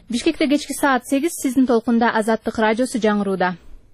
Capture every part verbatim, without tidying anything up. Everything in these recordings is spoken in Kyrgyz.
Бишкекте кечки саат сегиз сиздин толкунда Азаттык радиосу жаңырууда.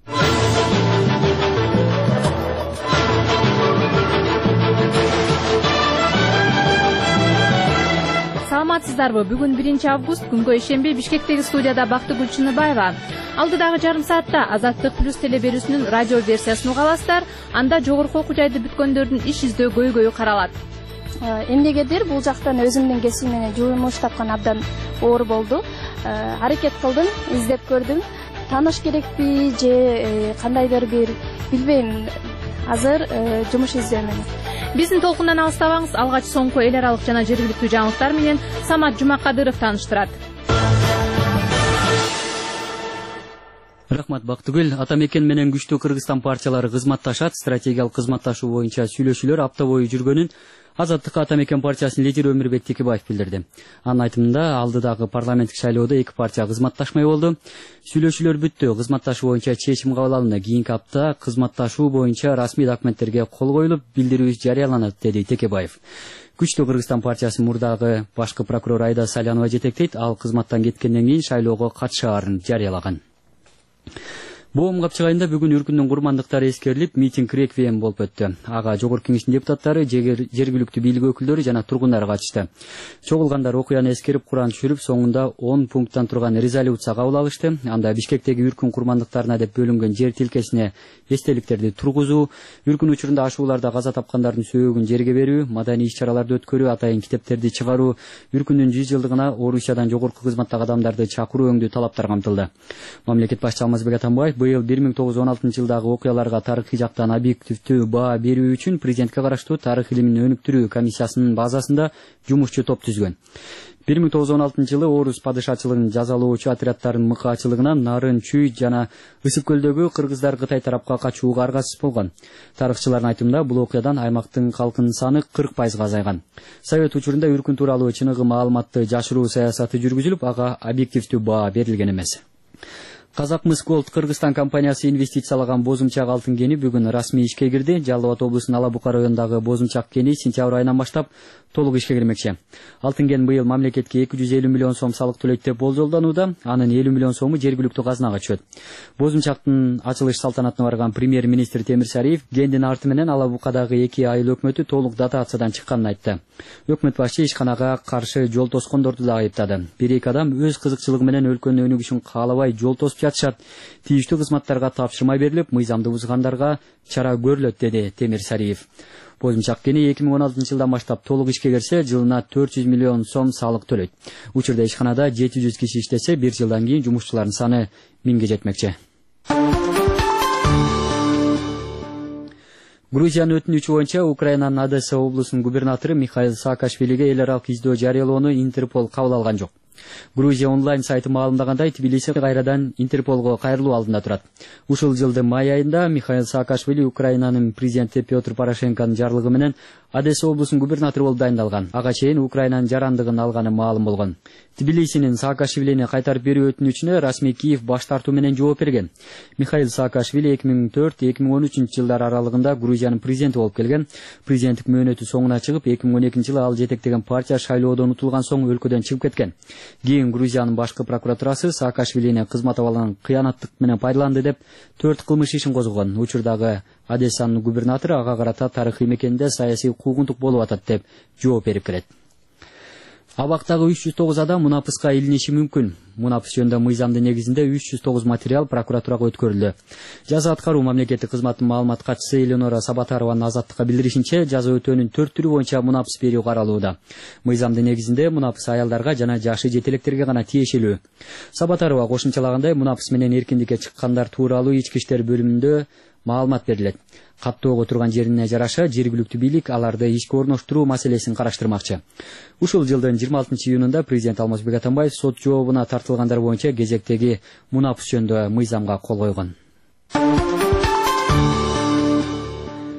Саламатсыздарбы? Бүгүн биринчи август, күнгө ишемби, Бишкектеги студияда Бактыгүл Чыныбаева. Алдыдагы жарым саатта Азаттык плюс телеберүүсүнүн радио версиясын угаласыздар. Анда жогорку окуу жайды бүткөндөрдүн иш издөө көйгөйү каралат. Эмнегедир бул жактан өзүмдүн кесибим менен жумуш тапкан абдан оор болду. Аракет кылдым, издеп көрдүм. Тааныш керекпи же кандайдыр бир билбейм. Азыр жумуш издөөмүн. Биздин толкундан алыстабаңыз, алгач соңку эл аралык жана жергиликтүү жаңылыктар менен Самат Жумакадыров тааныштырат. Рахмат Бактыгүл. Атамекен менен күчтүү Кыргызстан партиялары кызматташат. Стратегиялык кызматташуу боюнча сүйлөшүүлөр апта бою жүргөнүн Азаттык Атамекен партиясынын лидери Өмүрбек Текебаев билдирди. Анын айтымында, алдыдагы парламенттик шайлоодо эки партия кызматташмай болду. Сүйлөшүүлөр бүттү. Кызматташуу боюнча чечим кабыл алынды. Кийинки апта кызматташуу боюнча расмий документтерге кол коюлуп, билдирүү жарыяланат, деди Текебаев. Күчтүү Кыргызстан партиясынын мурдагы башкы прокурор Айда Салянова жетектейт. Ал кызматтан кеткенден кийин шайлоого катышаарын жарыялаган. Боом капчыгайында бүгүн үркүндүн курмандыктары эскерилип, митинг реквием болуп өттү. Ага жогорку кеңештин депутаттары, жергиликтүү бийлик өкүлдөрү жана тургундар катышты. Чогулгандар окуяны эскерип, Куран түшүрүп, соңунда он пункттан турган резолюция кабыл алышты. Анда Бишкектеги үркүн курмандыктарына деп бөлүнгөн жер тилкесине эстеликтерди тургузуу, үркүн учурунда ашууларда каза тапкандардын сөөгүн жерге берүү, маданий иш-чараларды өткөрүү, атайын китептерди чыгаруу, үркүндүн жүз жылдыгына Орусиядан жогорку кызматтагы адамдарды чакыруу өңдүү талаптар камтылды. Мамлекет башчысы Алмазбек Атамбаев быйыл бир миң тогуз жүз он алтынчы жылдагы окуяларга тарыхый жактан объективдүү баа берүү үчүн президентке караштуу тарых илимин өнүктүрүү комиссиясынын базасында жумушчу топ түзгөн. бир миң тогуз жүз он алтынчы жылы Орус падышачылыгын жазалоочу отряддардын мыкаачылыгынан Нарын, Чүй жана Ысык көлдөгү кыргыздар Кытай тарапка качууга аргасыз болгон. Тарыхчылардын айтымында, бул окуядан аймактын калкынын саны кырк пайызга азайган. Совет учурунда үркүн тууралуу чыныгы маалыматты жашыруу саясаты жүргүзүлүп, ага объективдүү баа берилген эмес. Казакмыс Голд Кыргызстан компаниясы инвестициялаган бозумчак алтын кени бүгүн расмий ишке кирди. Жалал Абад облусунун Ала Бука районундагы бозумчак кени сентябрь айынан баштап толук ишке кирмекчи. Алтын кен быйыл мамлекетке эки жүз элүү миллион сом салык төлөйт деп болжолдонууда. Анын элүү миллион сому жергиликтүү казынага түшөт. Бозумчактын ачылыш салтанатына барган премьер-министр Темир Сариев кендин арты менен Ала Букадагы эки айыл өкмөтү толук дотациядан чыкканын айтты. Өкмөт башы ишканага каршы жол тоскондорду да айыптады. Бир-эки адам өз кызыкчылыгы менен өлкөнүн өнүгүшүн каалабай жол тосуп жатышат. Тийиштүү кызматтарга тапшырма берилип, мыйзамды бузгандарга чара көрүлөт, деди Темир Сариев. Бозумчак кени эки миң он алтынчы жылдан баштап толук ишке кирсе, жылына төрт жүз миллион сом салык төлөйт. Учурда ишканада жети жүз киши иштесе, бир жылдан кийин жумушчулардын саны миңге жетмекчи. Грузиянын өтүнүчү боюнча Украинанын Одесса облусунун губернатору Михаил Саакашвилиге эл аралык издөө жарыялоону Интерпол кабыл алган жок. Грузия онлайн сайты маалымдагандай, Тбилиси кайрадан Интерполго кайрылуу алдында турат. Ушул жылдын май айында Михаил Саакашвили Украинанын президенти Петр Порошенконун жарлыгы менен Одесса облусунун губернатору болуп дайындалган. Ага чейин Украинанын жарандыгын алганы маалым болгон. Тбилисинин Саакашвилини кайтарып берүү өтүнүчүнө расмий Киев баш тартуу менен жооп берген. Михаил Саакашвили эки миң төрт эки миң он үчүнчү жылдар аралыгында Грузиянын президенти болуп келген. Президенттик мөөнөтү соңуна чыгып, эки миң он экинчи жылы ал жетектеген партия шайлоодон утулган соң өлкөдөн чыгып кеткен. Кийин Грузиянын башкы прокуратурасы Саакашвилини кызмат абалын кыянаттык менен пайдаланды деп төрт кылмыш ишин козгогон. Учурдагы Одессанын губернатору ага карата тарыхый мекенде саясий куугунтук болуп атат деп жооп берип келет. Абактагы үч жүз тогуз адам мунапыска илиниши мүмкүн. Мунапыс жөнүндө мыйзамдын негизинде үч жүз тогуз материал прокуратурага өткөрүлдү. Жаза аткаруу мамлекеттик кызматтын маалымат катчысы Эленора Сабатарованын Азаттыкка билдиришинче, жаза өтөөнүн төрт түрү боюнча мунапыс берүү каралууда. Мыйзамдын негизинде мунапыс аялдарга жана жашы жетелектерге гана тиешелүү. Сабатарова кошумчалагандай, мунапыс менен эркиндикке чыккандар тууралуу ички иштер бөлүмүндө маалымат берилет. Каттоого турган жерине жараша жергиликтүү бийлик аларды ишке орноштуруу маселесин караштырмакчы. Ушул жылдын жыйырма алтынчы июнунда президент Алмазбек Атамбаев сот жообуна тартылгандар боюнча кезектеги мунапыс жөнүндө мыйзамга кол койгон.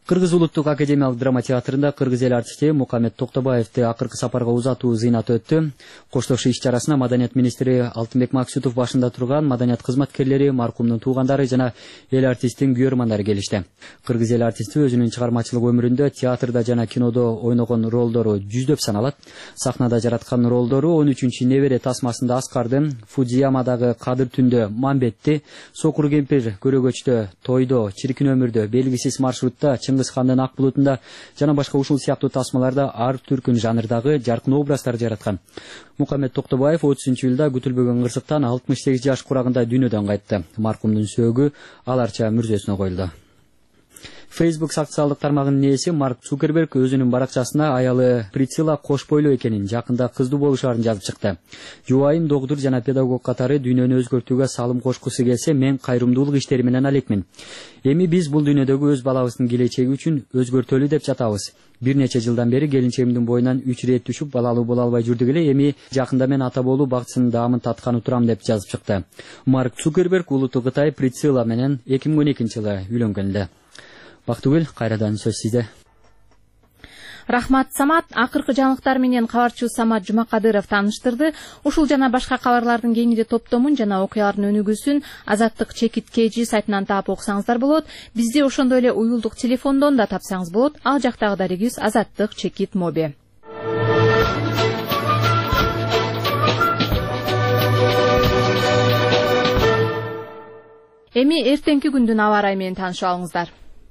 Кыргыз улуттук академиялык драма театрында кыргыз эл артисти Мукаммед Токтобаевди акыркы сапарга узатуу зыйнаты өттү. Коштошуу иш-чарасына маданият министри Алтынбек Максутов башында турган маданият кызматкерлери, маркумдун туугандары жана эл артисттин күйөрмандары келишти. Кыргыз эл артисти өзүнүн чыгармачылык өмүрүндө театрда жана кинодо ойногон ролдору жүздөп саналат. Сахнада жараткан ролдору он үчүнчү небере тасмасында Аскарды, Фудзиямадагы Кадыр түндө Мамбетти, Сокур кемпир көрөгөчтө, Тойдо, Чиркин өмүрдө, белгисиз маршрутта, Чыңгыз хандын Ак булутунда жана башка ушул сыяктуу тасмаларда ар түркүн жанрдагы жаркын образдар жараткан. Мукаммед Токтобаев отузунчу июлда күтүлбөгөн кырсыктан алтымыш сегиз жаш курагында дүйнөдөн кайтты. Маркумдун сөөгү аларча мүрзөсүнө коюлду. Facebook социалдык тармагынын ээси Марк Цукерберг өзүнүн баракчасына аялы Прицила кош бойлуу экенин, жакында кыздуу болушаарын жазып чыкты. Жубайым доктур жана педагог катары дүйнөнү өзгөртүүгө салым кошкусу келсе, мен кайрымдуулук иштери менен алекмин. Эми биз бул дүйнөдөгү өз балабыздын келечеги үчүн өзгөртөлү деп жатабыз. Бир нече жылдан бери келинчегимдин боюнан үч ирет түшүп, балалуу боло албай жүрдүк эле, эми жакында мен ата болуу бактысынын даамын татканы турам деп жазып чыкты. Марк Цукерберг улуттук Кытай Прицила менен эки миң он экинчи жылы үйлөнгөн эле. Бактыгүл, кайрадан сөз сизде. Рахмат, Самат. Акыркы жаңылыктар менен кабарчы Самат Жумакадыров тааныштырды. Ушул жана башка кабарлардын кеңири топтомун жана окуялардын өнүгүүсүн Азаттык чекит kg сайтынан таап окусаңыздар болот. Бизди ошондой эле уюлдук телефондон да тапсаңыз болот. Ал жактагы дарегибиз Азаттык чекит моби. Эми эртеңки күндүн аба ырайы менен таанышып алыңыздар.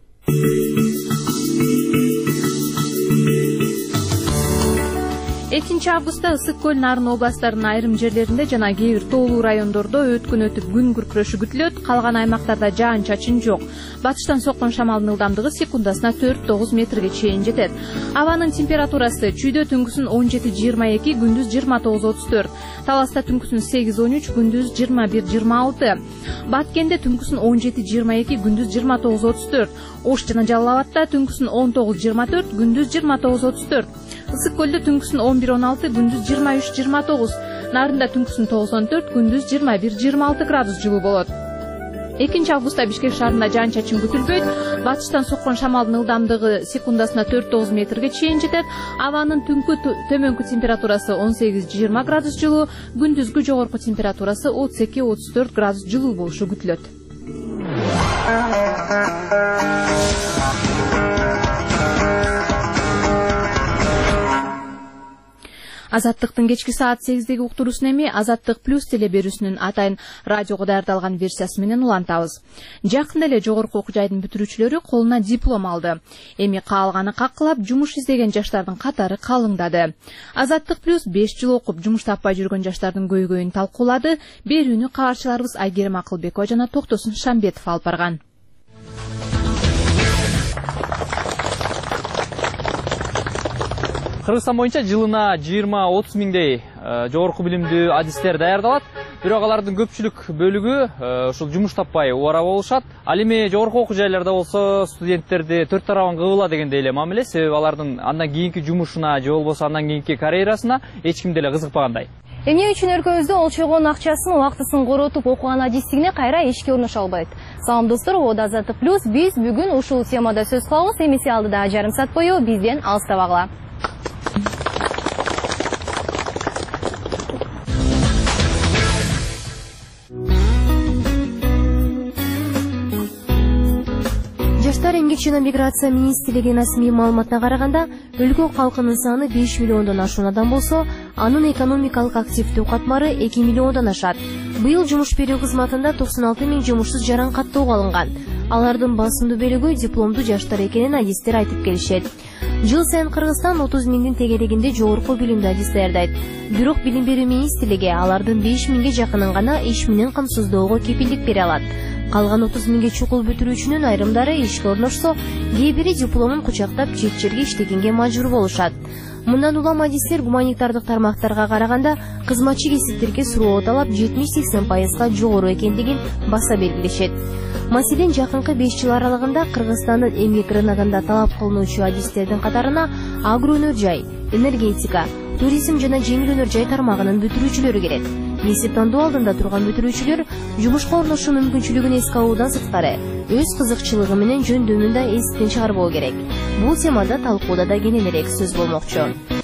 экинчи августта Ысык көл, Нарын областарынын айрым жерлеринде жана кээ бир тоолуу райондордо өткөн өтүп күн күркүрөшү күтүлөт. Калган аймактарда жаан-чачын жок. Батыштан соккон шамалдын ылдамдыгы секундасына төрт тогуз метрге чейин жетет. Абанын температурасы чүйдө түнкүсүн он жети жыйырма эки, күндүз жыйырма тогуз отуз төрт. Таласта түнкүсүн сегиз он үч, күндүз жыйырма бир жыйырма алты. Баткенде түнкүсүн он жети жыйырма эки, күндүз жыйырма тогуз отуз төрт. Ош жана Жалал абадта түнкүсүн он тогуз жыйырма төрт, күндүз жыйырма тогуз отуз төрт. Ысык көлдө түнкүсүн он бир он алты, күндүз жыйырма үч жыйырма тогуз. Нарында түнкүсүн тогузон төрт, күндүз жыйырма бир жыйырма алты градус жылуу болот. экинчи августта Бишкек шаарында жаан-чачын күтүлбөйт. Батыштан соккон шамалдын ылдамдыгы секундасына төрт тогуз метрге чейин жетет. Абанын түнкү төмөнкү температурасы он сегиз жыйырма градус жылуу, күндүзгү жогорку температурасы отуз эки отуз төрт градус жылуу болушу күтүлөт. Азаттыктын кечки саат сегиздеги уктуруусун эми Азаттык плюс телеберүүсүнүн атайын радиого даярдалган версиясы менен улантабыз. Жакында эле жогорку окуу жайдын бүтүрүүчүлөрү колуна диплом алды. Эми каалганы каккылап, жумуш издеген жаштардын катары калыңдады. Азаттык плюс беш жыл окуп жумуш таппай жүргөн жаштардын көйгөйүн талкуулады. Берүүнү кабарчыларыбыз Айгерим Акылбекова жана Токтосун Шамбетов алып барган. Кыргызстан боюнча жылына жыйырма отуз миңдей жогорку билимдүү адистер даярдалат. Бирок алардын көпчүлүк бөлүгү ушул жумуш таппай убара болушат. Ал эми жогорку окуу жайларда болсо студенттерди төрт тарабын кыбыла дегендей эле мамиле, себеби алардын андан кийинки жумушуна же болбосо андан кийинки карьерасына эч ким деле кызыкпагандай. Эмне үчүн өлкөбүздө олчойгон акчасын, убактысын коротуп окуган адистигине кайра эшикке орношо албайт? Салам достор, Ода Азаттык плюс биз бүгүн ушул темада сөз кылабыз. Эмиси алдыда жарым саат бою бизден алыстабагыла. Жаштар эмгек жана миграция министрлигинин расмий маалыматына караганда, өлкө калкынын саны беш миллиондон ашуунадан болсо, анын экономикалык активдүү катмары эки миллиондон ашат. Быйыл жумуш берүү кызматында токсон алты миң жумушсуз жаран каттоого алынган. Алардын басымдуу бөлүгү дипломдуу жаштар экенин адистер айтып келишет. Жыл сайын Кыргызстан отуз миңдин тегерегинде жогорку билимдүү адис даярдайт. Бирок билим берүү министрлиги алардын беш миңге жакынын гана иш менен камсыздоого кепилдик бере алат. Калган отуз миңге чукул бүтүрүүчүнүн айрымдары ишке орношсо, кээ бири дипломун кучактап чет жерге иштегенге мажбур болушат. Мындан улам адистер гуманитардык тармактарга караганда кызматчы кесиптерге суроо талап жетимиш сексен пайызга жогору экендигин баса белгилешет. Маселен, жакынкы беш жыл аралыгында Кыргызстандын эмгек рыногунда талап кылынуучу адистердин катарына агроөнөр жай, энергетика, туризм жана жеңил өнөр жай тармагынын бүтүрүүчүлөрү кирет. Кесип тандоо алдында турган бүтүрүүчүлөр жумушка орношуу мүмкүнчүлүгүн эске алуудан сырткары өз кызыкчылыгы менен жөндөмүн да эстен чыгарбоо керек. Бул темада талкууда да кененирээк сөз болмокчу.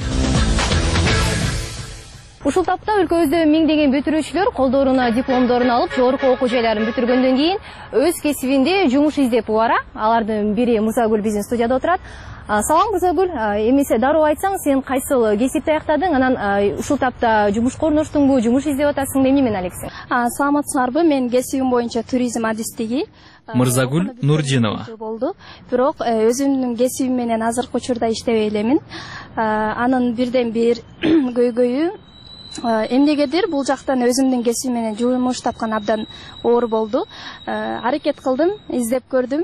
Ушул тапта өлкөбүздө миңдеген бүтүрүүчүлөр колдоруна дипломдорун алып, жогорку окуу жайларын бүтүргөндөн кийин өз кесибинде жумуш издеп убара. Алардын бири Мырзагүл биздин студияда отурат. Салам Мырзагүл, эмесе дароо айтсаң, сен кайсыл кесипти аяктадың? Анан ушул тапта жумушка орноштуңбу, жумуш издеп атасың, эмне менен алексиң? Саламатсыңарбы? Мен кесибим боюнча туризм адистиги. Мырзагүл Нурдинова болду. Бирок өзүмдүн кесибим менен азыркы учурда иштебей элемин. Анын бирден бир көйгөйү эмнегедир бул жактан өзүмдүн кесибим менен жумуш тапкан абдан оор болду. Аракет кылдым, издеп көрдүм.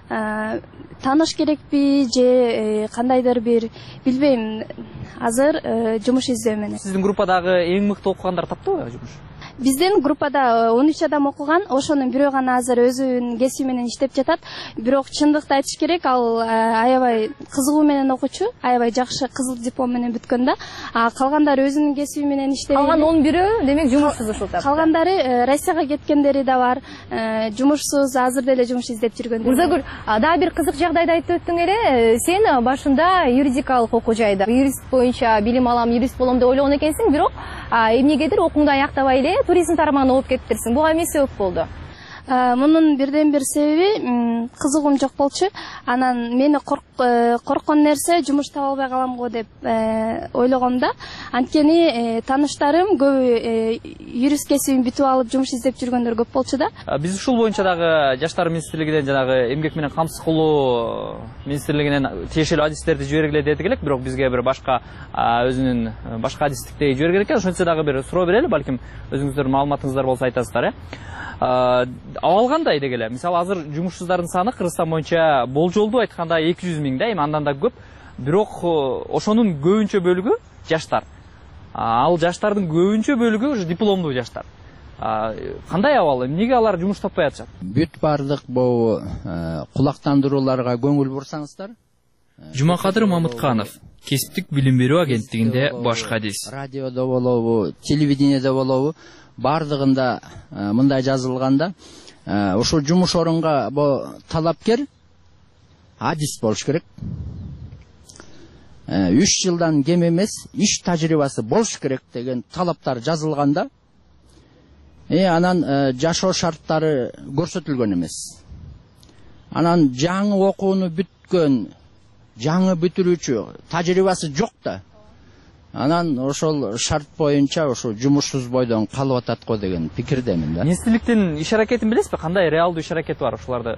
Таныш керекпи же кандайдыр бир билбейм, азыр жумуш издөө менен. Сиздин группадагы эң мыкты окугандар таптыбы жумуш? Биздин группада он үч адам окуган, ошонун бирөө гана азыр өзүнүн кесиби менен иштеп жатат. Бирок чындыкты айтыш керек, ал аябай кызыгуу менен окучу, аябай жакшы кызыл диплом менен бүткөн да. А калгандары өзүнүн кесиби менен иштеп. Калган он бирөө демек жумушсуз ушул тапта. Калгандары Россияга кеткендери да бар. Жумушсуз азыр деле жумуш издеп жүргөндөр. Мырзагүл, дагы бир кызык жагдайды айтып өттүң эле. Сен башында юридикалык окуу жайда юрист боюнча билим алам, юрист болом деп ойлогон экенсиң, бирок эмнегедир окууңду аяктабай эле туризм тармагына окуп кетиптирсиң. Буга эмне себеп болду? Мунун бирден бир себеби кызыгуум жок болчу. Анан мени корккон нерсе жумуш таба албай калам го деп ойлогомда. Анткени тааныштарым көбү юрист кесибин бүтүп алып жумуш издеп жүргөндөр көп болчу да. Биз ушул боюнча дагы Жаштар министрлигинен жанагы эмгек менен камсыз кылуу министрлигинен тиешелүү адистерди жибергиле дедик элек, бирок бизге бир башка өзүнүн башка адистикте жиберген экен. Ошентсе дагы бир суроо берели, балким өзүңүздөрдүн маалыматыңыздар болсо айтасыздар, э? Абал кандай дегеле? Мисалы азыр жумушсуздардын саны Кыргызстан боюнча болжолдуу айтканда эки жүз миң да, эми андан да көп. Бирок ошонун көбүнчө бөлүгү жаштар. Ал жаштардын көбүнчө бөлүгү ушу дипломдуу жаштар. Кандай абал? Эмнеге алар жумуш таппай атышат? Бүт бардык бул кулактандырууларга көңүл бурсаңыздар. Жумакадыр Мамытканов, кесиптик билим берүү агенттигинде баш кадис. Радиодо болобу, телевидениеде болобу, бардыгында мындай жазылганда, ушул жумуш орунга бу талапкер адис болуш керек. үч жылдан кем эмес иш тажрыйбасы болуш керек деген талаптар жазылганда, э анан жашоо шарттары көрсөтүлгөн эмес. Анан жаңы окууну бүткөн, жаңы бүтүрүүчү тажрыйбасы жок да. Анан ошол шарт боюнча ошо жумушсуз бойдон калып атат го деген пикирдемин да. Министрликтин иш аракетин билесизби? Кандай реалдуу иш аракети бар ушуларды?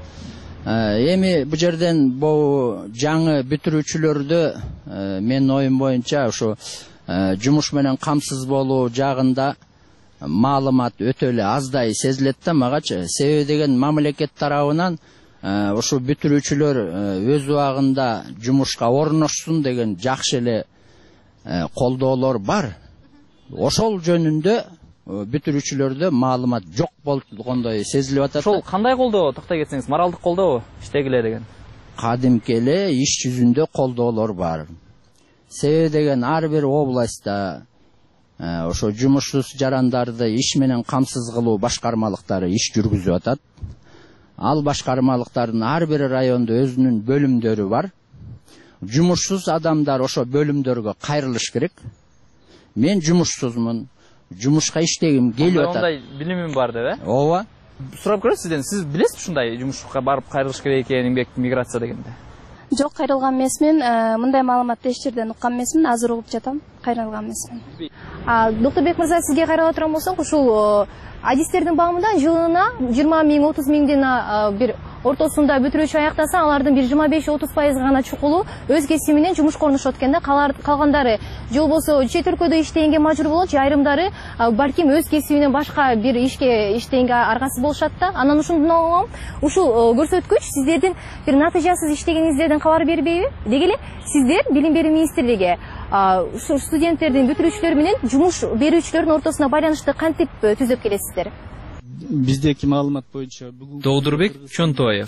Эми бу жерден бу жаңы бүтүрүүчүлөрдү менин оюм боюнча ошо жумуш менен камсыз болуу жагында маалымат өтө эле аздай сезилет да магачы. Себеби деген мамлекет тарабынан ошо бүтүрүүчүлөр өз убагында жумушка орношсун деген жакшы эле колдоолор бар. Ошол жөнүндө бүтүрүүчүлөрдө маалымат жок болгондой сезилип атат. Ошол кандай колдоо, токтой кетсеңиз, моралдык колдообу, иштегиле деген? Кадимки эле иш жүзүндө колдоолор бар. Себеби деген ар бир областта ошо жумушсуз жарандарды иш менен камсыз кылуу башкармалыктары иш жүргүзүп атат. Ал башкармалыктардын ар бир райондо өзүнүн бөлүмдөрү бар. Жумушсуз адамдар ошо бөлүмдөргө кайрылыш керек. Мен жумушсузмун, жумушка иштегим келип атат. Ондай билимим бар деп, э? Ооба. Сурап көрөсүз сизден, сиз билесизби ушундай жумушка барып кайрылыш керек экенин, эмгек миграция дегенде? Жок, кайрылган эмесмин. Мындай маалыматты эч жерден уккан эмесмин. Азыр угуп жатам. Кайрылган эмесмин. Доктурбек мырза, сизге кайрыла турган болсок, ушул адистердин багымында жылына жыйырма миң, отуз миңден бир ортосунда бүтүрүүчү аяктаса, алардын бир жыйырма беш отуз пайыз гана чукулу өз кесиби менен жумушка орношот экен да. Калгандары же болбосо чет өлкөдө иштегенге мажбур болот, же айрымдары балким өз кесибинен башка бир ишке иштегенге аргасыз болушат да. Анан ушундон улам ушул көрсөткүч сиздердин бир натыйжасыз иштегениңиздерден кабар бербейби? Деги эле сиздер Билим берүү министрлиги ушу студенттердин, бүтүрүүчүлөр менен жумуш берүүчүлөрдүн ортосуна байланышты кантип түзөп келесиздер? Биздеки маалымат боюнча Доодурбек Чонтоев,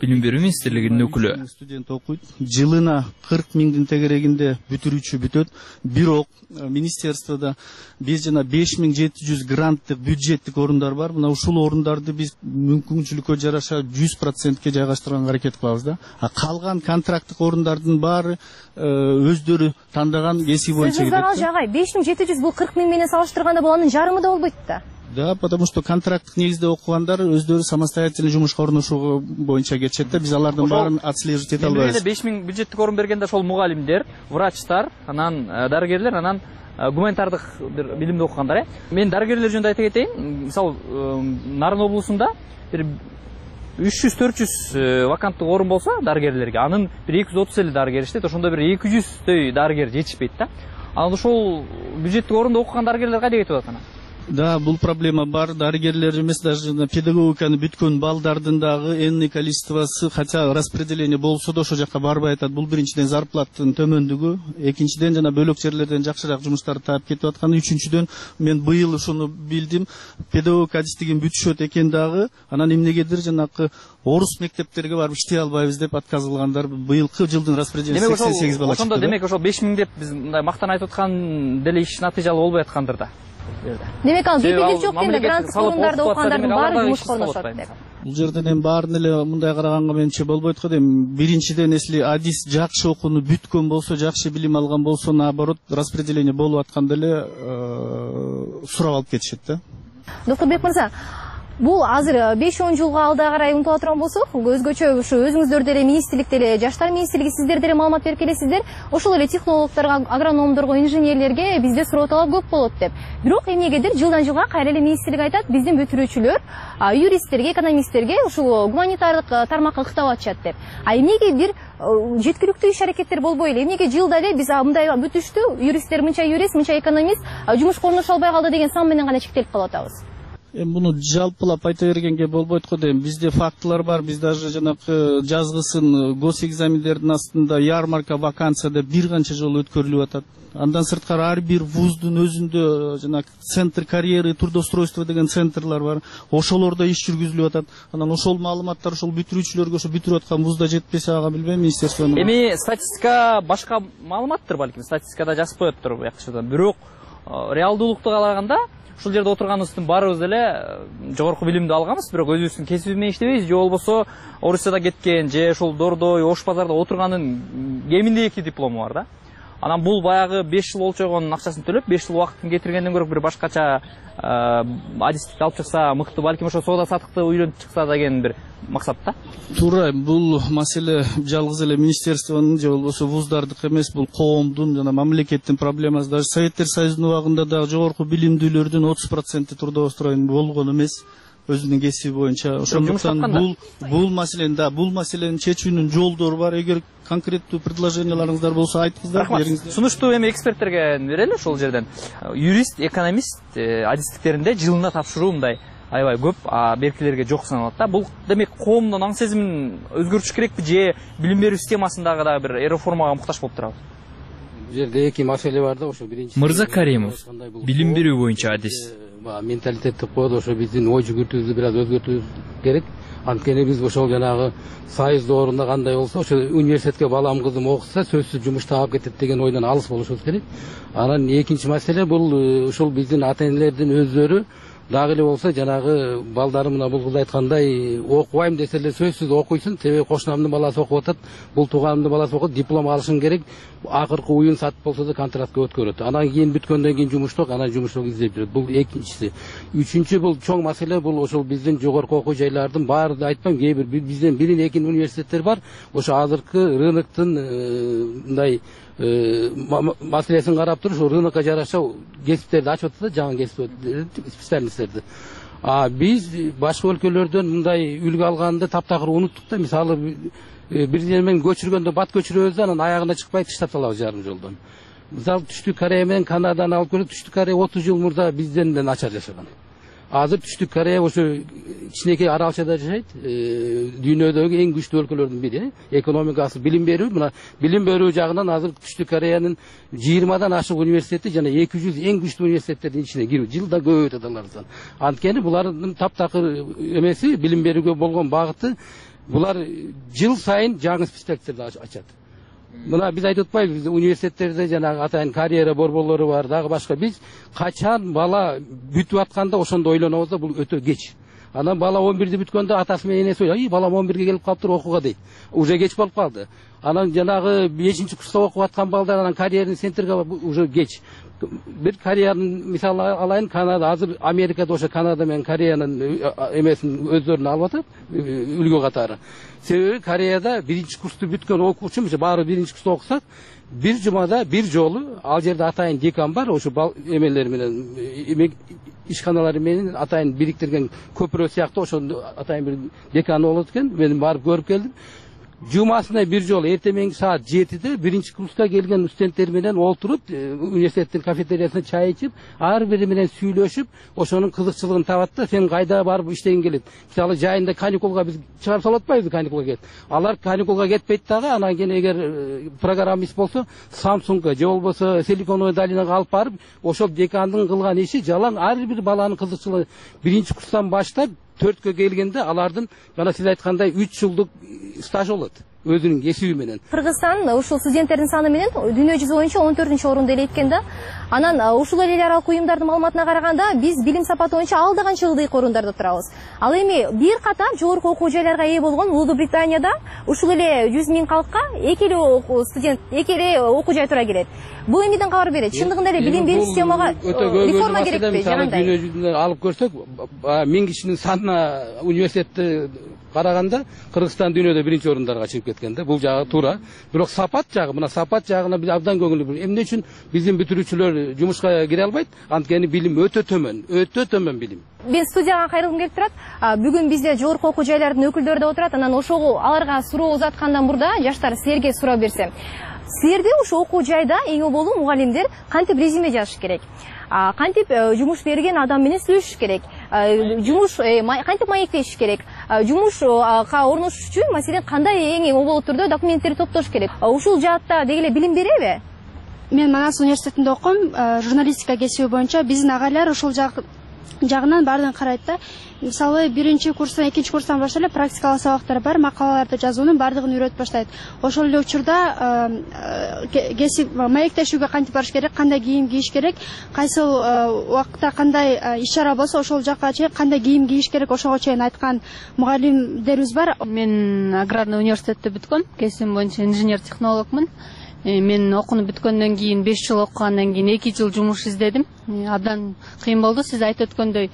билим берүү министрлигинин өкүлү. Студент окуйт, жылына кырк миңдин тегерегинде бүтүрүүчү бүтөт. Бирок министерствода биз жана беш миң жети жүз гранттык бюджеттик орундар бар. Мына ушул орундарды биз мүмкүнчүлүккө жараша жүз процентке жайгаштырганга аракет кылабыз да. А калган контракттык орундардын баары өздөрү тандаган кесип боюнча кетет. Жагай беш миң жети жүз бул кырк миң менен салыштырганда бул анын жарымы да болбойт да. Да, потому что контракттык негизде окугандар өздөрү самостоятельный жумушка орношуу боюнча кетишет да. Биз алардын баарын отслеживать эте албайбыз. беш миң бюджеттик орун бергенде ошол мугалимдер, врачтар, анан дарыгерлер, анан гуманитардык бир билимди окугандар, э. Мен дарыгерлер жөнүндө айта кетейин. Мисалы, Нарын облусунда бир үч жүз төрт жүз ваканттык орун болсо дарыгерлерге, анын бир эки жүз отуз элүү дарыгер иштейт. Ошондо бир эки жүздөй дарыгер жетишпейт да. Анан ошол бюджеттик орунда окуган дарыгерлер кайда кетип атат анан? Да, бул проблема бар. Дарыгерлер эмес, даже педагогиканы бүткөн балдардын дагы энный количествосы, хотя распределение болсо да ошол жака барбай атат. Бул биринчиден зарплаттын төмөндүгү, экинчиден жана бөлөк жерлерден жакшыраак жумуштарды таап кетип атканы, үчүнчүдөн мен быйыл ушуну билдим, педагогика адистигин бүтүшөт экен дагы, анан эмнегедир жанакы орус мектептерге барып иштей албайбыз деп отказ кылгандар. Быйылкы жылдын распределениясы сексен сегиз бала чыкты. Ошондо демек ошол беш миң деп биз мындай мактан айтып аткан деле иш натыйжалуу болбой аткандыр да. Демек ал кепилдик жок экен да, гранттык орундарда окугандардын баары жумушка орношот деп. Бул жерден эми баарын эле мындай караганга менче болбойт го дейм. Биринчиден если адис жакшы окууну бүткөн болсо, жакшы билим алган болсо, наоборот, распределение болуп атканда эле сурап алып кетишет да. Доктурбек мырза, бул азыр беш он жылга алда карай умтула турган болсок, өзгөчө ушу өзүңүздөр деле министрлик деле, жаштар министрлиги сиздер деле маалымат берип келесиздер. Ошол эле технологдорго, агрономдорго, инженерлерге бизде суроо талап көп болот деп. Бирок эмнегедир жылдан жылга кайра эле министрлик айтат, биздин бүтүрүүчүлөр юристтерге, экономисттерге ушул гуманитардык тармакка ыктап атышат деп. А эмнеге бир жеткиликтүү иш аракеттер болбой эле? Эмнеге жылда эле биз мындай бүтүштү, юристтер мынча юрист, мынча экономист жумушка орношо албай калды деген сан менен гана чектелип калып атабыз? Эми муну жалпылап айта бергенге болбойт го дейм. Бизде фактылар бар. Биз даже жанакы жазгысын госэкзамендердин астында ярмарка вакансия деп бир канча жолу өткөрүлүп атат. Андан сырткары ар бир вуздун өзүндө жанакы центр карьеры, трудоустройство деген центрлар бар. Ошолордо иш жүргүзүлүп атат. Анан ошол маалыматтар ошол бүтүрүүчүлөргө, ошо бүтүрүп аткан вузда жетпесе, ага билбейм, министерствонун. Эми статистика башка маалыматтыр, балким статистикада жазып коёттур жакшыдан. Бирок реалдуулукту каалаганда ушул жерде отурганыбыздын баарыбыз эле жогорку билимди алганбыз, бирок өзүбүздүн кесиби менен иштебейбиз, же болбосо Орусияда кеткен, же ушул Дордой, Ош базарда отурганын кеминде эки диплому бар да. Анан бул баягы беш жыл олчогонун акчасын төлөп, беш жыл убакытын кетиргенден көрө бир башкача адистикти алып чыкса мыкты, балким ошо соода сатыкты үйлөнүп чыкса деген бир максат да. Туура, бул маселе жалгыз эле министерствонун же болбосо вуздардык эмес, бул коомдун жана мамлекеттин проблемасы. Даже Советтер Союзунун убагында дагы жогорку билимдүүлөрдүн отуз проценти трудоустроен болгон эмес өзүнүн кесиби боюнча. Ошондуктан бул бул маселени да, бул маселени чечүүнүн жолдору бар. Эгер конкреттүү предложенияларыңыздар болсо айтыңыздар, бериңиздер. Сунуштуу эми эксперттерге берели ошол жерден. Юрист, экономист адистиктеринде жылына тапшыруу мындай аябай көп, а беркилерге жок саналат да. Бул демек коомдун аң сезимин өзгөртүш керекпи, же билим берүү системасындагы дагы бир реформага муктаж болуп турабы? Бул жерде эки маселе бар да, ошо биринчи. Мырза Каримов, билим берүү боюнча адис. Менталитеттик коодо ошо биздин ой жүгүртүүбүздү бир аз өзгөртүүбүз керек. Анткени биз ошол жанагы сайыз доорунда кандай болсо, ошо университетке балам кызым окуса сөзсүз жумуш таап кетет деген ойдон алыс болушубуз керек. Анан экинчи маселе бул ушул биздин ата энелердин өздөрү дагы эле болсо жанагы балдары мына бул кыз айткандай окубайм десе эле сөзсүз окуйсун. Тебе кошунамдын баласы окуп атат, бул тууганымдын баласы окуп, диплом алышың керек. Акыркы уюн сатып болсо да контрактка өткөрөт. Анан кийин бүткөндөн кийин жумуштук, анан жумуштук издеп жүрөт. Бул экинчиси. Үчүнчү бул чоң маселе, бул ошол биздин жогорку окуу жайлардын баарын айтпайм, кээ бир бизден бирин экин университеттер бар. Ошо азыркы рыноктун мындай маселесин карап туруп, ошо рынокко жараша кесиптерди ачып атат да, жаңы кесип специалисттерди. А биз башка өлкөлөрдөн мындай үлгү алганды таптакыр унуттук да. Мисалы бир жермен көчүргөндө бат көчүрөбүз да, анан аягына чыкпай таштап салабыз жарым жолдон. Мисалы Түштүк Корея менен Канаданы алып көрсөк, Түштүк Корея отуз жыл мурда бизден да начар жашаган. Азыр Түштүк Корея ошо кичинекей аралчада жашайт. Дүйнөдөгү эң күчтүү өлкөлөрдүн бири. Экономикасы, билим берүү, мына билим берүү жагынан азыр Түштүк Кореянын жыйырмадан ашык университети жана эки жүз эң күчтүү университеттердин ичине кирип, жылда көбөйтөт алардан. Анткени булардын таптакыр эмеси, билим берүүгө болгон багыты Булар жыл сайын жаңы спектакльдерди ачат. Мына биз айтып атпайбыз, биз университеттерде жанагы атайын карьера борборлору бар, дагы башка. Биз качан бала бүтүп атканда ошондо ойлонобуз да, бул өтө кеч. Анан бала он бирди бүткөндө атасы менен энеси ойлойт, балам он бирге келип калыптыр окууга дейт. Уже кеч болуп калды. Анан жанагы бешинчи курста окуп аткан балдар анан карьерный центрге уже кеч. Бир Кореянын мисалы алайын, Канада азыр Америкада ошо Канада менен Кореянын эмесин өздөрүнө алып атат, үлгү катары. Себеби Кореяда биринчи курсту бүткөн окуучу, баары биринчи курста окуса, бир жумада бир жолу ал жерде атайын декан бар, ошо эмелер менен ишканалары менен атайын бириктирген көпүрө сыяктуу ошо атайын бир деканы болот экен. Мен барып көрүп келдим. Жумасына бир жолу эртең саат жетиде биринчи курска келген студенттер менен олтуруп, университеттин кафетериясында чай ичип, ар бири менен сүйлөшүп, ошонун кызыкчылыгын табат да, сен кайда барып иштегиң келет. Мисалы жайында каникулга биз чыгарып салып атпайбызбы, каникулга кет. Алар каникулга кетпейт дагы, анан кийин эгер программист болсо, Самсунга же болбосо Силиконовый долинага алып барып, ошол декандын кылган иши жалаң ар бир баланын кызыкчылыгы биринчи курстан баштап төрткө келгенде алардын жана сиз айткандай үч жылдык стаж болот өзүнүн кесиби менен. Кыргызстан ушул студенттердин саны менен дүйнө жүзү боюнча он төртүнчү орунда эле экен да. Анан ушул эл аралык уюмдардын маалыматына караганда биз билим сапаты боюнча алда канча ылдыйкы орундарда турабыз. Ал эми бир катар жогорку окуу жайларга ээ болгон Улуу Британияда ушул эле жүз миң калкка эки эле студент, эки эле окуу жай тура келет. Бул эмнеден кабар берет? Чындыгында эле билим берүү системага реформа керекпи? Жагандай. Дүйнө жүзүндө алып көрсөк, миң кишинин санына университетти караганда Кыргызстан дүйнөдө биринчи орундарга чыгып кеткен да. Бул жагы туура. Бирок сапат жагы, мына сапат жагына биз абдан көңүл бурабыз. Эмне үчүн биздин бүтүрүүчүлөр жумушка кире албайт? Анткени билим өтө төмөн, өтө төмөн билим. Мен студияга кайрылгым келип турат. Бүгүн бизде жогорку окуу жайлардын өкүлдөрү да отурат. Анан ошого аларга суроо узаткандан мурда жаштар силерге суроо берсем. Силерде ушу окуу жайда эң оболу мугалимдер кантип резюме жазыш керек? Кантип жумуш берген адам менен сүйлөшүш керек? Жумуш кантип маектешиш керек? Жумушка орношуш үчүн маселен кандай эң оболу түрдө документтерди топтош керек? Ушул жаатта деги эле билим береби? Мен Манас университетинде окуйм, журналистика кесиби боюнча биздин агайлар ушул жагынан баардыгын карайт да. Мисалы биринчи курстан, экинчи курстан баштап эле практикалык сабактар бар, макалаларды жазуунун баардыгын үйрөтүп баштайт. Ошол эле учурда кесип маектешүүгө кантип барыш керек, кандай кийим кийиш керек, кайсыл убакытта кандай иш-чара болсо ошол жакка чейин кандай кийим кийиш керек, ошого чейин айткан мугалимдерибиз бар. Мен аграрный университетти бүткөм, кесибим боюнча инженер-технологмун. Мен окууну бүткөндөн кийин беш жыл окугандан кийин эки жыл жумуш издедим. Абдан кыйын болду. Сиз айтып өткөндөй,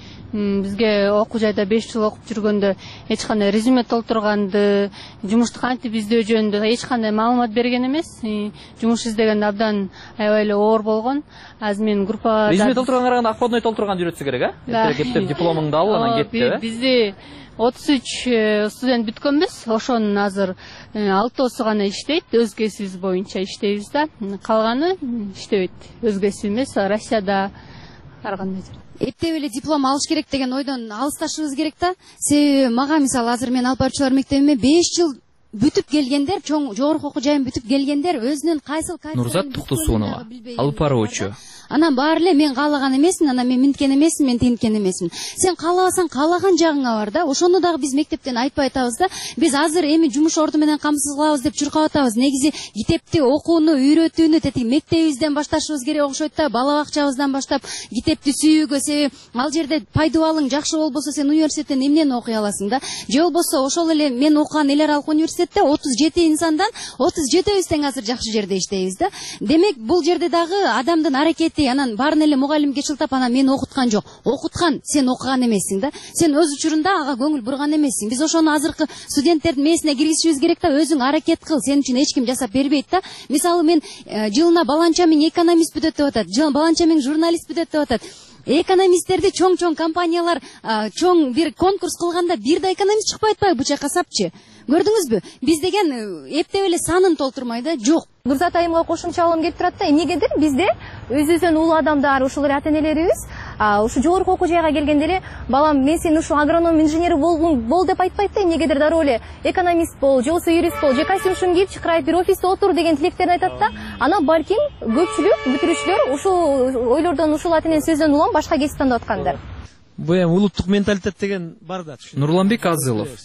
бизге окуу жайда беш жыл окуп жүргөндө эч кандай резюме толтурганды, жумушту кантип издөө жөнүндө эч кандай маалымат берген эмес. Жумуш издегенде абдан аябай эле оор болгон. Азыр мен группада резюме толтурганга караганда аккордный толтурган жүрөтсө керек, э? Эртең кептеп дипломуңду ал, анан кетти, э? Бизде отуз үч студент бүткөнбүз. Ошонун азыр алтоосу гана иштейт, өз кесибибиз боюнча иштейбиз да. Калганы иштебейт. Өз кесиби эмес, Россияда ар кандай жер. Эптеп эле диплом алыш керек деген ойдон алысташыбыз керек да. Себеби мага мисалы азыр мен алып баруучулар мектебиме беш жыл бүтүп келгендер, чоң жогорку окуу жайын бүтүп келгендер өзүнүн кайсыл кайсыл Нурзат Туктусунова, алып баруучу. Анан баары эле мен каалаган эмесмин, анан мен минткен эмесмин, мен тинткен эмесмин. Сен каалабасаң каалаган жагыңа бар да. Ошону дагы биз мектептен айтпай атабыз да. Биз азыр эми жумуш орду менен камсыз кылабыз деп чуркап атабыз. Негизи китепти окууну, үйрөтүүнү тети мектебибизден башташыбыз керек окшойт да. Бала бакчабыздан баштап китепти сүйүүгө, себеби ал жерде пайдубалың жакшы болбосо сен университеттен эмнени окуй аласың да. Же болбосо ошол эле мен окуган эл аралык университетте отуз жети инсандан отуз жетөөбүз тең азыр жакшы жерде иштейбиз да. Демек бул жерде дагы адамдын аракети, анан баарын эле мугалимге чылтап анан мени окуткан жок. Окуткан, сен окуган эмессиң да. Сен өз учурунда ага көңүл бурган эмессиң. Биз ошону азыркы студенттердин мээсине киргизишибиз керек да. Өзүң аракет кыл, сен үчүн эч ким жасап бербейт да. Мисалы мен жылына баланча миң экономист бүтөт деп атат, баланча миң журналист бүтөт деп атат. Экономисттерди чоң-чоң компаниялар чоң бир конкурс кылганда бир да экономист чыкпай атпайбы бычак касапчы? Көрдүңүзбү? Биз деген эптеп эле санын толтурмай да, жок. Нурзат айымга кошумчалыгым келип турат да, эмнегедир бизде өзүбүздөн улуу адамдар, ушул эле ата-энелерибиз, ушу жогорку окуу жайга келгенде эле балам мен сен ушу агроном инженер бол деп айтпайт да, эмнегедир дароо эле экономист бол, же болбосо юрист бол, же костюм шым кийип чыкырайып бир офисте отур деген тилектерин айтат да. Анан балким көпчүлүк бүтүрүүчүлөр ушул ойлордон, ушул ата-эненин сөзүнөн улам башка кесип тандап аткандар. Бул эми улуттук менталитет деген бар да. Нурланбек Азылов.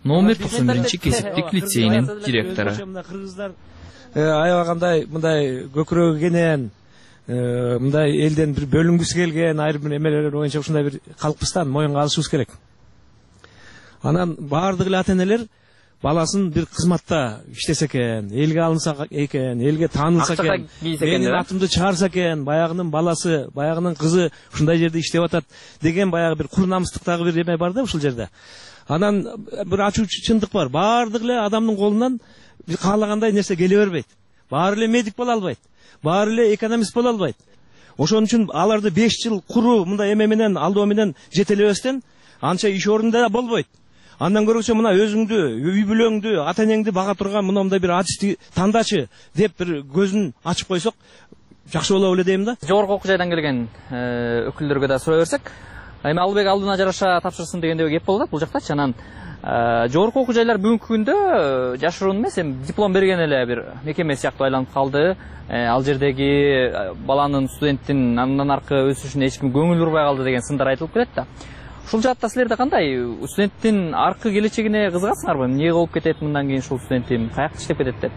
номер токсон биринчи кесиптик лицейинин директору. Аябагандай мындай көкүрөгү кенен, мындай элден бир бөлүнгүсү келген айрым бир эмелер боюнча ушундай бир калкпыстан моюнга алышыбыз керек. Анан баардык эле ата-энелер баласын бир кызматта иштесе экен, элге алынса экен, элге таанылса экен, менин атымды чыгарса экен, баягынын баласы, баягынын кызы ушундай жерде иштеп атат деген баягы бир кур намыстыктагы бир эме бар да ушул жерде. Анан бир ачуучу чындык бар. Баардык эле адамдын колунан бир каалагандай нерсе келе бербейт. Баары эле медик боло албайт. Баары эле экономист боло албайт. Ошон үчүн аларды беш жыл куруу мындай эме менен алдоо менен жетелебестен анча иш орунда болбойт. Андан көргөчө мына өзүңдү, үй бүлөңдү, ата-энеңди бага турган мындай бир адисти тандачы деп бир көзүн ачып койсок жакшы болобу эле дейм да. Жогорку окуу жайдан келген өкүлдөргө да сурай берсек, эми Албек алдына жараша тапшырсын дегенде кеп болду бул жактачы. Анан жогорку окуу жайлар бүгүнкү күндө жашыруун эмес, эми диплом берген эле бир мекеме сыяктуу айланып калды. Ал жердеги баланын, студенттин андан аркы өсүшүнө эч ким көңүл бурбай калды деген сындар айтылып келет да. Ушул жаатта силерде кандай? Студенттин аркы келечегине кызыгасыңарбы? Эмне болуп кетет мындан кийин ушул студентим, каякта иштеп кетет деп?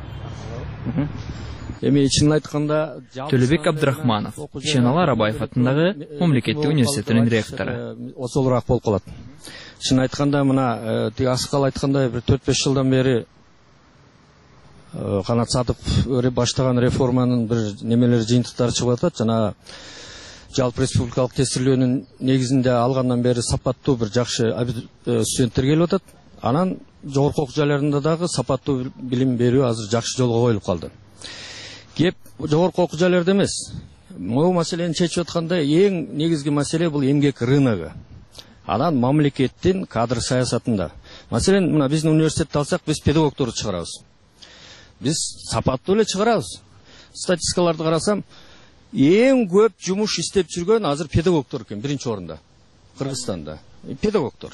Эми чынын айтканда, Төлөбек Абдрахманов, Ишеналы Арабаев атындагы мамлекеттик университетинин ректору. Осолураак болуп калат. Чынын айтканда, мына тиги Аксакал айткандай бир төрт беш жылдан бери Канат Садыков баштаган реформанын бир немелери жыйынтыктары чыгып атат. Жана жалпы республикалык тестирлөөнүн негизинде алгандан бери сапаттуу бир жакшы студенттер келип атат. Анан жогорку окуу жайларында дагы сапаттуу билим берүү азыр жакшы жолго коюлуп калды. Кеп жогорку окуу жайларда эмес. Могу маселени чечип атканда эң негизги маселе бул эмгек рыногу. Анан мамлекеттин кадр саясатында. Маселен, мына биздин университетти алсак, биз педагогдорду чыгарабыз. Биз сапаттуу эле чыгарабыз. Статистикаларды карасам, эң көп жумуш иштеп жүргөн азыр педагогдор экен, биринчи орунда. Кыргызстанда педагогдор.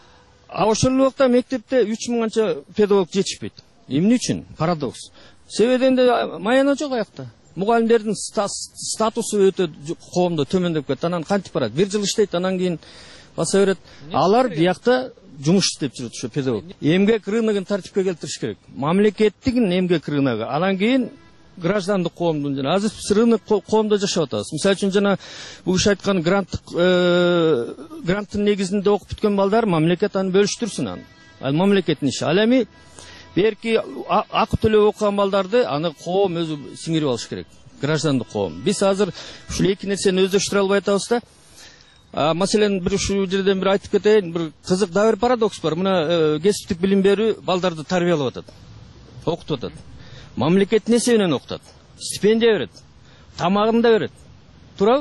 А ошол эле убакта мектепте үч мыңганча педагог жетишпейт. Эмне үчүн? Парадокс. Себебинде маяна жок аякта. Мугалимдердин статусу өтө коомдо төмөндөп кетти. Анан кантип барат? Бир жыл иштейт, анан кийин баса берет. Алар биякта жумуш иштеп жүрөт ошо педагог. Эмгек рыногун тартипке келтириш керек. Мамлекеттигин эмгек рыногу. Анан кийин граждандык коомдун жана азыр биз рынок коомдо жашап атабыз. Мисалы үчүн жана бул киши айткан гранттык гранттын негизинде окуп бүткөн балдар мамлекет аны бөлүштүрсүн аны. Ал мамлекеттин иши. Ал эми берки акы төлөп окуган балдарды аны коом өзү сиңирип алыш керек. Граждандык коом. Биз азыр ушул эки нерсени өздөштүрө албай атабыз да. Маселен бир ушул жерден бир айтып кетейин, бир кызык да бир парадокс бар. Мына кесиптик билим берүү балдарды тарбиялап атат. Окутуп атат. Мамлекет не себебинен окутат? Стипендия берет. Тамагын да берет. Туурабы?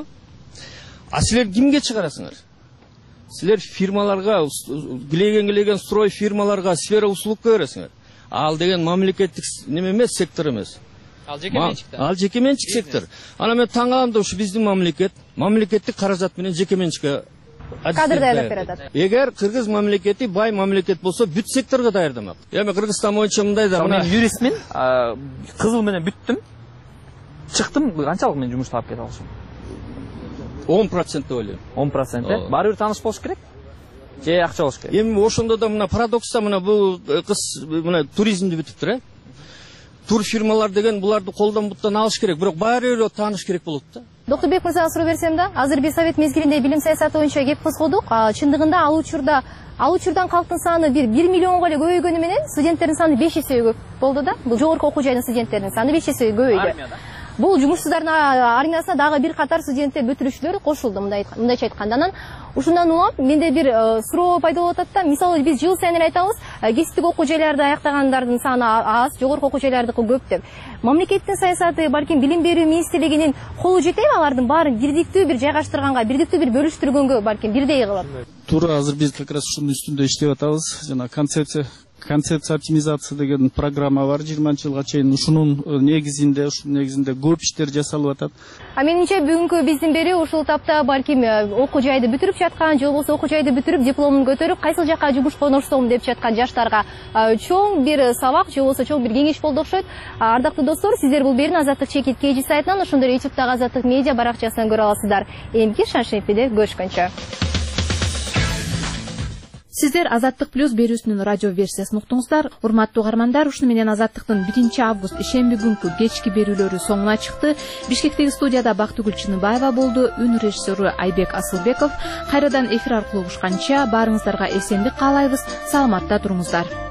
А силер кимге чыгарасыңар? Силер фирмаларга, килеген-килеген строй фирмаларга, сфера услугка бересиңер. Ал деген мамлекеттик неме эмес, сектор эмес. Ал жеке менчик. Ал жеке менчик сектор. Ана мен таң калам да ушу биздин мамлекет, мамлекеттик каражат менен жеке менчикке кадр даярдап берет. Эгер кыргыз мамлекети бай мамлекет болсо, бүт секторго даярдамак. Эми Кыргызстан боюнча мындай да, мен юристмин, кызыл менен бүттүм. Чыктым, канчалык мен жумуш таап кете алышым? он процент деп ойлойм. он процент. Баары бир тааныш болуш керек? Же акча болуш керек? Эми ошондо да мына парадокста мына бул кыз мына туризмди бүтүптүр, э? Тур фирмалар деген буларды колдон буттан алыш керек, бирок баары эле тааныш керек болот да. Доктурбек мырзага суроо берсем да, азыр биз совет мезгилинде билим саясаты боюнча кеп козгодук. Чындыгында ал учурда ал учурдан калктын саны бир бир миллионго эле көбөйгөнү менен студенттердин саны беш эсе көп болду да. Бул жогорку окуу жайдын студенттеринин саны беш эсе көбөйдү. Бул жумушсуздардын армиясына дагы бир катар студенттер бүтүрүүчүлөр кошулду, мындайча айтканда. Анан ушундан улам менде бир суроо пайда болуп атат да. Мисалы биз жыл сайын айтабыз, кесиптик окуу жайларды аяктагандардын саны аз, жогорку окуу жайлардыкы көп деп. Мамлекеттин саясаты, балким билим берүү министрлигинин колу жетеби алардын баарын бирдиктүү бир жайгаштырганга, бирдиктүү бир бөлүштүргөнгө, балким бирдей кылып? Туура азыр биз как раз ушунун үстүндө иштеп атабыз. Жана концепция концепция оптимизация деген программа бар, жыйырманчы жылга чейин ушунун негизинде, ушунун негизинде көп иштер жасалып атат. А менимче бүгүнкү биздин берүү ушул тапта балким окуу жайды бүтүрүп жаткан, же болбосо окуу жайды бүтүрүп дипломун көтөрүп кайсыл жакка жумушка орноштурсам деп жаткан жаштарга чоң бир сабак, же болбосо чоң бир кеңеш болду окшойт. Ардактуу достор, сиздер бул берүүнү Азаттык чекит кей сайтынан, ошондой ютубтагы Азаттык медиа баракчасынан көрө аласыздар. Эмки Шаршемпиде көрүшкөнчө. Сиздер Азаттык плюс берүүсүнүн радио версиясын уктуңуздар. Урматтуу угармандар, ушуну менен Азаттыктын биринчи август ишемби күнкү кечки берүүлөрү соңуна чыкты. Бишкектеги студияда Бактыгүл Чыныбаева болду, үн режиссеру Айбек Асылбеков. Кайрадан эфир аркылуу угушканча баарыңыздарга эсендик каалайбыз. Саламатта туруңуздар.